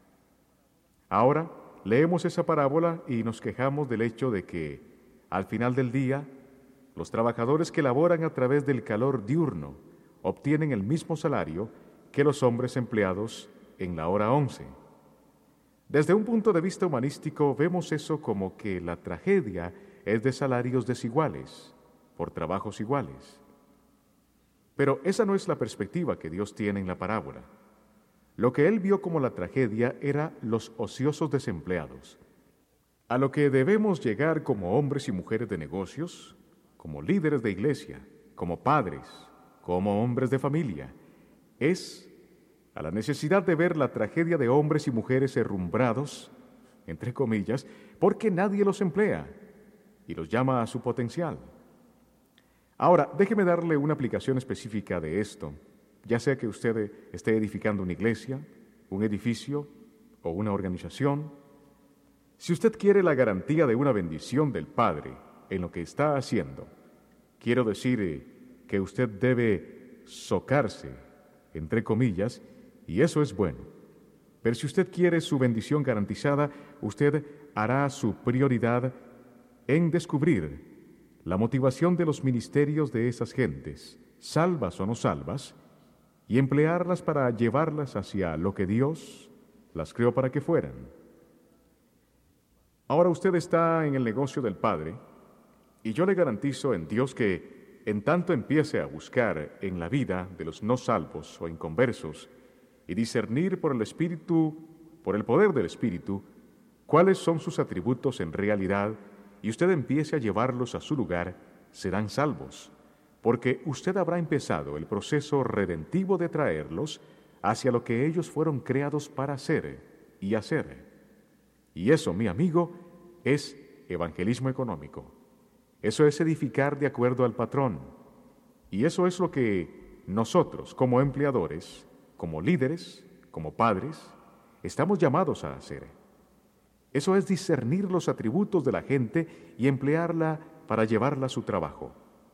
Ahora leemos esa parábola y nos quejamos del hecho de que, al final del día, los trabajadores que laboran a través del calor diurno obtienen el mismo salario que los hombres empleados en la hora once. Desde un punto de vista humanístico vemos eso como que la tragedia es de salarios desiguales, por trabajos iguales. Pero esa no es la perspectiva que Dios tiene en la parábola. Lo que Él vio como la tragedia era los ociosos desempleados. A lo que debemos llegar como hombres y mujeres de negocios, como líderes de iglesia, como padres, como hombres de familia, es a la necesidad de ver la tragedia de hombres y mujeres herrumbrados, entre comillas, porque nadie los emplea y los llama a su potencial. Ahora, déjeme darle una aplicación específica de esto, ya sea que usted esté edificando una iglesia, un edificio o una organización. Si usted quiere la garantía de una bendición del Padre en lo que está haciendo, quiero decir que usted debe socarse, entre comillas, y eso es bueno. Pero si usted quiere su bendición garantizada, usted hará su prioridad en descubrir la motivación de los ministerios de esas gentes, salvas o no salvas, y emplearlas para llevarlas hacia lo que Dios las creó para que fueran. Ahora usted está en el negocio del Padre, y yo le garantizo en Dios que, en tanto empiece a buscar en la vida de los no salvos o inconversos, y discernir por el Espíritu, por el poder del Espíritu, cuáles son sus atributos en realidad, y usted empiece a llevarlos a su lugar, serán salvos, porque usted habrá empezado el proceso redentivo de traerlos hacia lo que ellos fueron creados para hacer y hacer. Y eso, mi amigo, es evangelismo económico. Eso es edificar de acuerdo al patrón. Y eso es lo que nosotros, como empleadores, como líderes, como padres, estamos llamados a hacer. Eso es discernir los atributos de la gente y emplearla para llevarla a su trabajo.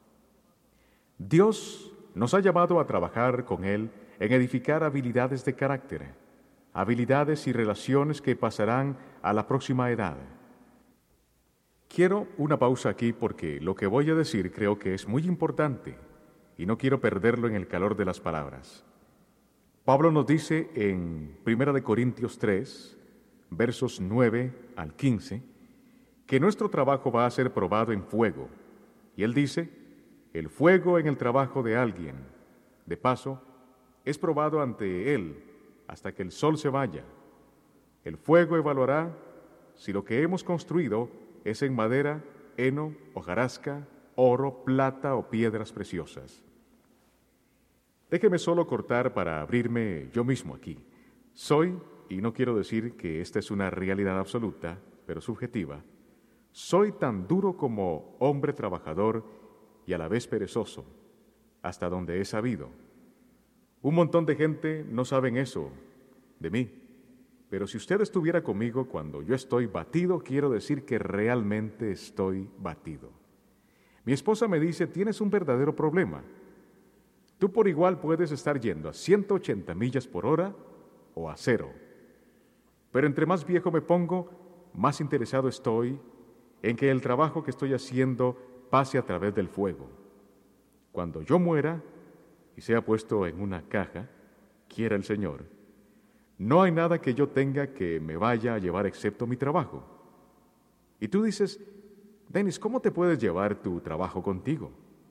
Dios nos ha llamado a trabajar con Él en edificar habilidades de carácter, habilidades y relaciones que pasarán a la próxima edad. Quiero una pausa aquí porque lo que voy a decir creo que es muy importante y no quiero perderlo en el calor de las palabras. Pablo nos dice en primera de Corintios tres, versos nueve al quince, que nuestro trabajo va a ser probado en fuego. Y él dice, el fuego en el trabajo de alguien, de paso, es probado ante él hasta que el sol se vaya. El fuego evaluará si lo que hemos construido es en madera, heno, hojarasca, oro, plata o piedras preciosas. Déjeme solo cortar para abrirme yo mismo aquí. Soy, y no quiero decir que esta es una realidad absoluta, pero subjetiva, soy tan duro como hombre trabajador y a la vez perezoso, hasta donde he sabido. Un montón de gente no saben eso de mí, pero si usted estuviera conmigo cuando yo estoy batido, quiero decir que realmente estoy batido. Mi esposa me dice, tienes un verdadero problema. Tú por igual puedes estar yendo a ciento ochenta millas por hora o a cero. Pero entre más viejo me pongo, más interesado estoy en que el trabajo que estoy haciendo pase a través del fuego. Cuando yo muera y sea puesto en una caja, quiera el Señor, no hay nada que yo tenga que me vaya a llevar excepto mi trabajo. Y tú dices, Dennis, ¿cómo te puedes llevar tu trabajo contigo?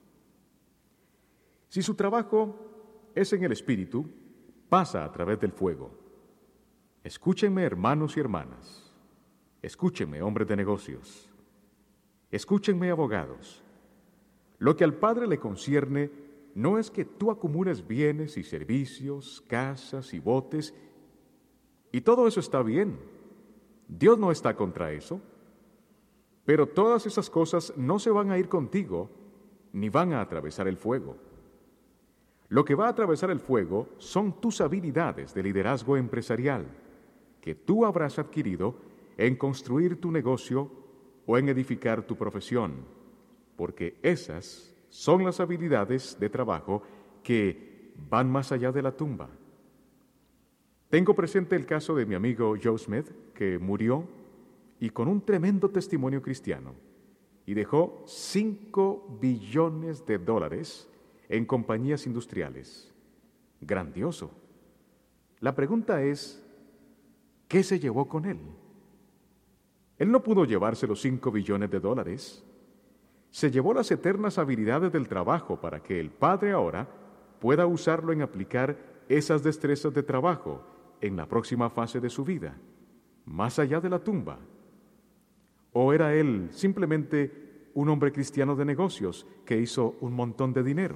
Si su trabajo es en el espíritu, pasa a través del fuego. Escúchenme, hermanos y hermanas. Escúchenme, hombres de negocios. Escúchenme, abogados. Lo que al Padre le concierne no es que tú acumules bienes y servicios, casas y botes, y todo eso está bien. Dios no está contra eso. Pero todas esas cosas no se van a ir contigo, ni van a atravesar el fuego. Lo que va a atravesar el fuego son tus habilidades de liderazgo empresarial, que tú habrás adquirido en construir tu negocio o en edificar tu profesión, porque esas son las habilidades de trabajo que van más allá de la tumba. Tengo presente el caso de mi amigo Joe Smith, que murió y con un tremendo testimonio cristiano, y dejó cinco billones de dólares en compañías industriales. Grandioso. La pregunta es, ¿qué se llevó con él? Él no pudo llevarse los cinco billones de dólares. Se llevó las eternas habilidades del trabajo para que el Padre ahora pueda usarlo en aplicar esas destrezas de trabajo en la próxima fase de su vida, más allá de la tumba. ¿O era él simplemente un hombre cristiano de negocios que hizo un montón de dinero?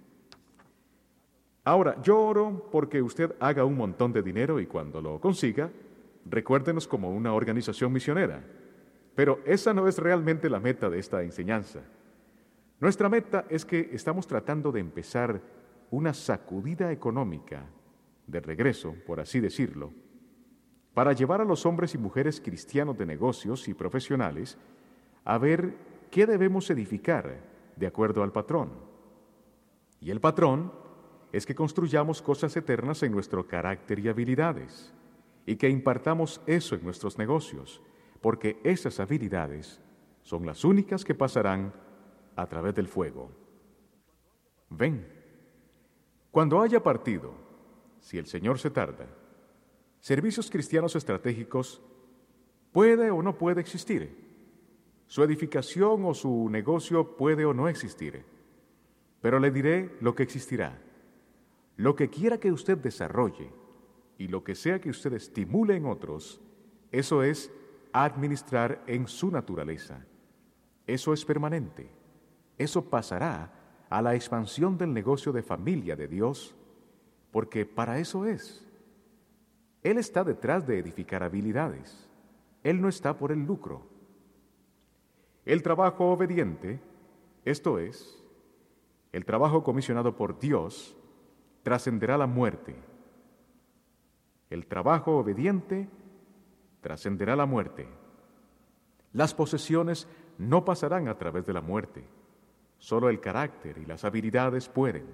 Ahora, yo oro porque usted haga un montón de dinero y cuando lo consiga, recuérdenos como una organización misionera. Pero esa no es realmente la meta de esta enseñanza. Nuestra meta es que estamos tratando de empezar una sacudida económica de regreso, por así decirlo, para llevar a los hombres y mujeres cristianos de negocios y profesionales a ver qué debemos edificar de acuerdo al patrón. Y el patrón es que construyamos cosas eternas en nuestro carácter y habilidades, y que impartamos eso en nuestros negocios, porque esas habilidades son las únicas que pasarán a través del fuego. Ven, cuando haya partido, si el Señor se tarda, Servicios Cristianos Estratégicos puede o no puede existir. Su edificación o su negocio puede o no existir. Pero le diré lo que existirá. Lo que quiera que usted desarrolle y lo que sea que usted estimule en otros, eso es administrar en su naturaleza. Eso es permanente. Eso pasará a la expansión del negocio de familia de Dios, porque para eso es. Él está detrás de edificar habilidades. Él no está por el lucro. El trabajo obediente, esto es, el trabajo comisionado por Dios, trascenderá la muerte. El trabajo obediente trascenderá la muerte. Las posesiones no pasarán a través de la muerte. Solo el carácter y las habilidades pueden.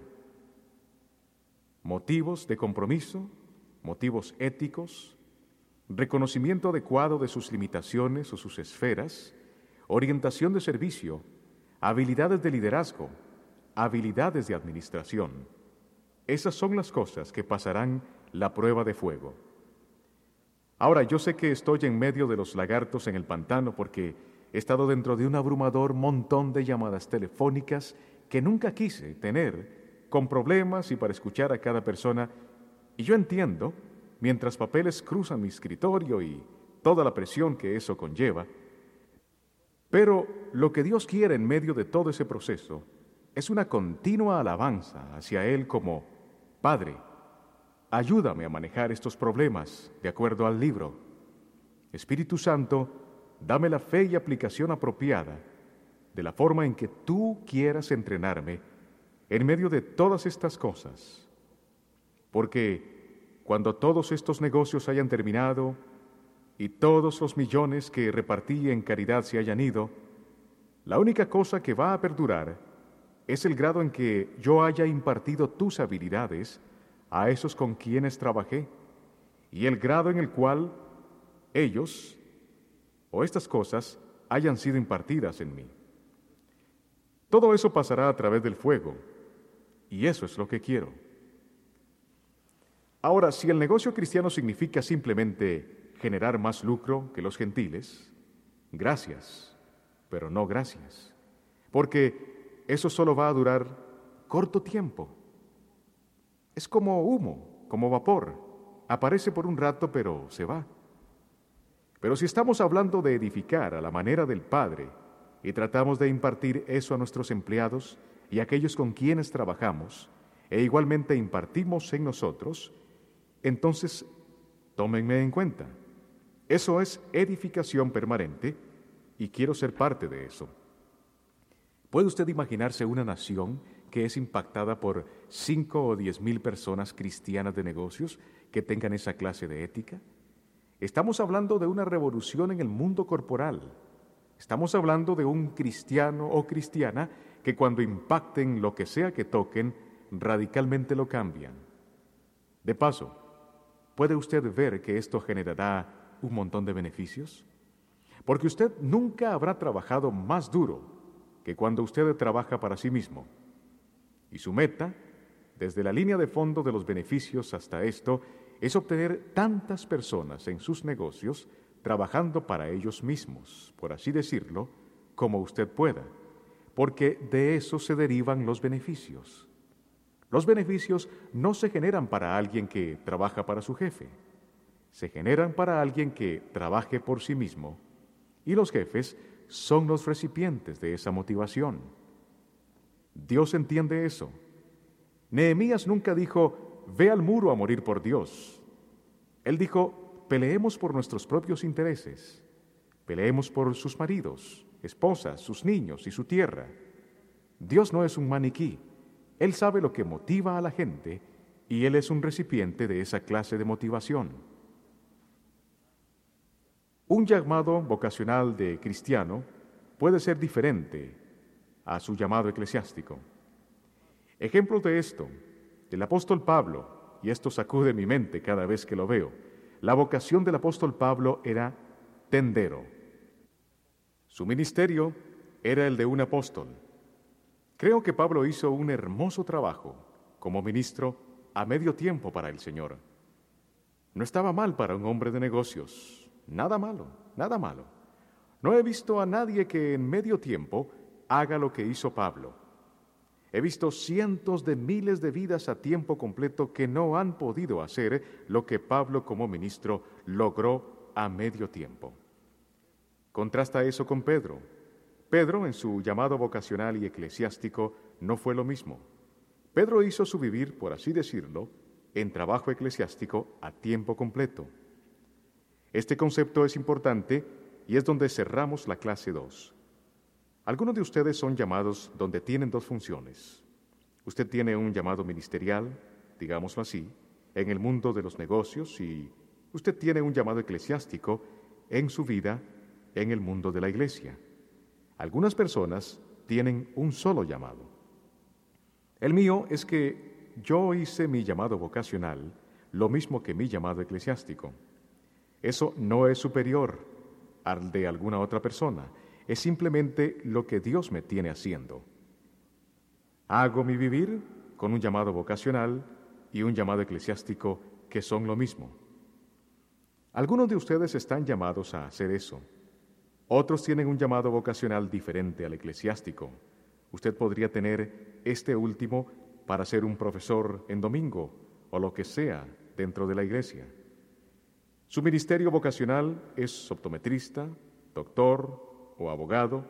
Motivos de compromiso, motivos éticos, reconocimiento adecuado de sus limitaciones o sus esferas, orientación de servicio, habilidades de liderazgo, habilidades de administración. Esas son las cosas que pasarán la prueba de fuego. Ahora, yo sé que estoy en medio de los lagartos en el pantano porque he estado dentro de un abrumador montón de llamadas telefónicas que nunca quise tener, con problemas y para escuchar a cada persona. Y yo entiendo, mientras papeles cruzan mi escritorio y toda la presión que eso conlleva, pero lo que Dios quiere en medio de todo ese proceso es una continua alabanza hacia Él como Padre. Ayúdame a manejar estos problemas de acuerdo al libro. Espíritu Santo, dame la fe y aplicación apropiada de la forma en que tú quieras entrenarme en medio de todas estas cosas. Porque cuando todos estos negocios hayan terminado y todos los millones que repartí en caridad se hayan ido, la única cosa que va a perdurar es el grado en que yo haya impartido tus habilidades a esos con quienes trabajé y el grado en el cual ellos o estas cosas hayan sido impartidas en mí. Todo eso pasará a través del fuego y eso es lo que quiero. Ahora, si el negocio cristiano significa simplemente generar más lucro que los gentiles, gracias. pero no gracias, porque eso solo va a durar corto tiempo. Es como humo, como vapor, aparece por un rato, pero se va. Pero si estamos hablando de edificar a la manera del Padre y tratamos de impartir eso a nuestros empleados y a aquellos con quienes trabajamos, e igualmente impartimos en nosotros, entonces tómenme en cuenta. Eso es edificación permanente y quiero ser parte de eso. ¿Puede usted imaginarse una nación que es impactada por cinco o diez mil personas cristianas de negocios que tengan esa clase de ética? Estamos hablando de una revolución en el mundo corporal. Estamos hablando de un cristiano o cristiana que cuando impacten lo que sea que toquen, radicalmente lo cambian. De paso, ¿puede usted ver que esto generará un montón de beneficios? Porque usted nunca habrá trabajado más duro que cuando usted trabaja para sí mismo. Y su meta, desde la línea de fondo de los beneficios hasta esto, es obtener tantas personas en sus negocios trabajando para ellos mismos, por así decirlo, como usted pueda, porque de eso se derivan los beneficios. Los beneficios no se generan para alguien que trabaja para su jefe, se generan para alguien que trabaje por sí mismo, y los jefes son los recipientes de esa motivación. Dios entiende eso. Nehemías nunca dijo, ve al muro a morir por Dios. Él dijo, peleemos por nuestros propios intereses, peleemos por sus maridos, esposas, sus niños y su tierra. Dios no es un maniquí. Él sabe lo que motiva a la gente y Él es un recipiente de esa clase de motivación. Un llamado vocacional de cristiano puede ser diferente a su llamado eclesiástico. Ejemplos de esto, del apóstol Pablo, y esto sacude mi mente cada vez que lo veo. La vocación del apóstol Pablo era tendero. Su ministerio era el de un apóstol. Creo que Pablo hizo un hermoso trabajo como ministro a medio tiempo para el Señor. No estaba mal para un hombre de negocios, nada malo, nada malo. No he visto a nadie que en medio tiempo haga lo que hizo Pablo. He visto cientos de miles de vidas a tiempo completo que no han podido hacer lo que Pablo como ministro logró a medio tiempo. Contrasta eso con Pedro. Pedro, en su llamado vocacional y eclesiástico, no fue lo mismo. Pedro hizo su vivir, por así decirlo, en trabajo eclesiástico a tiempo completo. Este concepto es importante y es donde cerramos la clase dos. Algunos de ustedes son llamados donde tienen dos funciones. Usted tiene un llamado ministerial, digámoslo así, en el mundo de los negocios y usted tiene un llamado eclesiástico en su vida en el mundo de la iglesia. Algunas personas tienen un solo llamado. El mío es que yo hice mi llamado vocacional lo mismo que mi llamado eclesiástico. Eso no es superior al de alguna otra persona, es simplemente lo que Dios me tiene haciendo. Hago mi vivir con un llamado vocacional y un llamado eclesiástico que son lo mismo. Algunos de ustedes están llamados a hacer eso. Otros tienen un llamado vocacional diferente al eclesiástico. Usted podría tener este último para ser un profesor en domingo o lo que sea dentro de la iglesia. Su ministerio vocacional es optometrista, doctor o abogado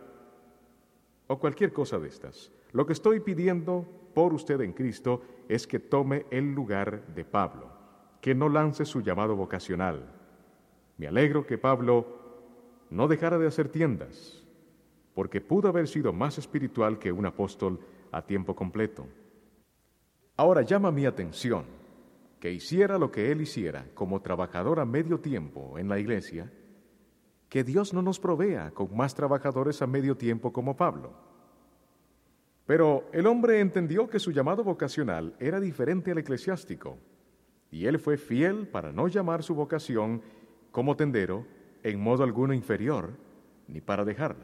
o cualquier cosa de estas. Lo que estoy pidiendo por usted en Cristo es que tome el lugar de Pablo, que no lance su llamado vocacional. Me alegro que Pablo no dejara de hacer tiendas, porque pudo haber sido más espiritual que un apóstol a tiempo completo. Ahora llama mi atención que hiciera lo que él hiciera como trabajador a medio tiempo en la iglesia, que Dios no nos provea con más trabajadores a medio tiempo como Pablo. Pero el hombre entendió que su llamado vocacional era diferente al eclesiástico, y él fue fiel para no llamar su vocación como tendero en modo alguno inferior, ni para dejarla.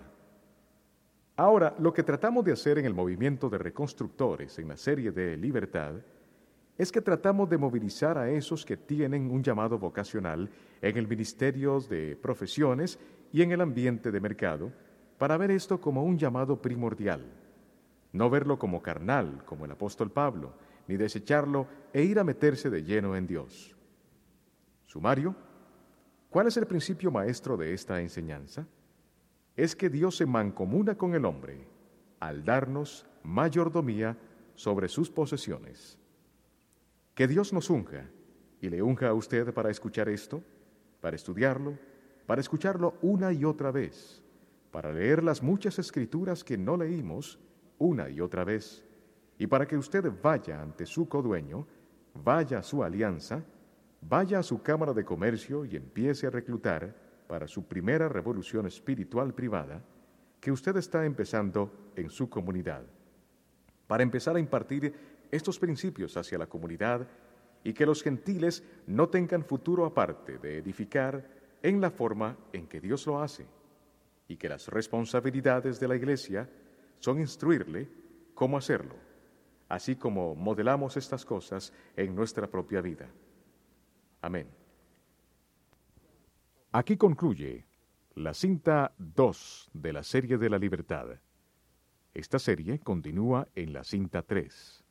Ahora, lo que tratamos de hacer en el movimiento de reconstructores en la serie de Libertad es que tratamos de movilizar a esos que tienen un llamado vocacional en el ministerio de profesiones y en el ambiente de mercado para ver esto como un llamado primordial, no verlo como carnal, como el apóstol Pablo, ni desecharlo e ir a meterse de lleno en Dios. Sumario, ¿cuál es el principio maestro de esta enseñanza? Es que Dios se mancomuna con el hombre al darnos mayordomía sobre sus posesiones. Que Dios nos unja y le unja a usted para escuchar esto, para estudiarlo, para escucharlo una y otra vez, para leer las muchas escrituras que no leímos una y otra vez, y para que usted vaya ante su codueño, vaya a su alianza, vaya a su cámara de comercio y empiece a reclutar para su primera revolución espiritual privada que usted está empezando en su comunidad, para empezar a impartir estos principios hacia la comunidad y que los gentiles no tengan futuro aparte de edificar en la forma en que Dios lo hace, y que las responsabilidades de la Iglesia son instruirle cómo hacerlo, así como modelamos estas cosas en nuestra propia vida. Amén. Aquí concluye la cinta dos de la serie de la libertad. Esta serie continúa en la cinta tres.